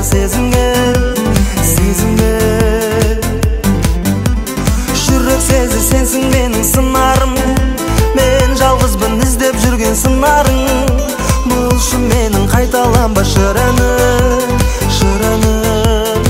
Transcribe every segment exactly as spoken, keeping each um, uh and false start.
сезімге, сезімге. Жүрек сезі сенсің менің сынарым, мен жалғызбын іздеп жүрген сынарың. Болшы менің қайталанба шыраным, шыраным.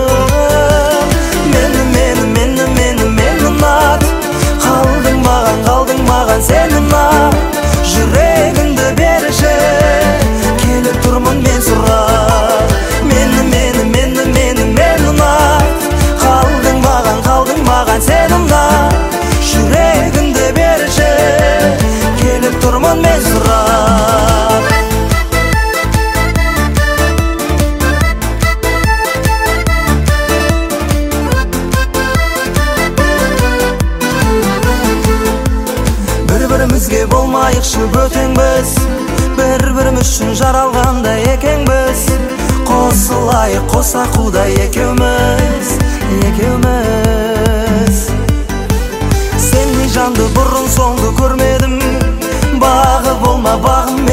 Мені, мені, мені, мені, мені ұнат. Қалдың маған, қалдың маған сен ұнат. Жүрегіңді берші, келіп тұрмын мен сұрап. Мені, мені, мені, мені, мені ұнат. Қалдың маған, қалдың маған сен ұнат. Жүрегіңді берші, келіп тұрмын мен сұрап. Бір-бірімізге болмайықшы бөтен біз, бір-біріміз үшін жаралғанда екенбіз. Қосылайық қоса құдай екеуміз, екеуміз. Сендей жанды бұрын соңды көрмедім, бағы болма бағым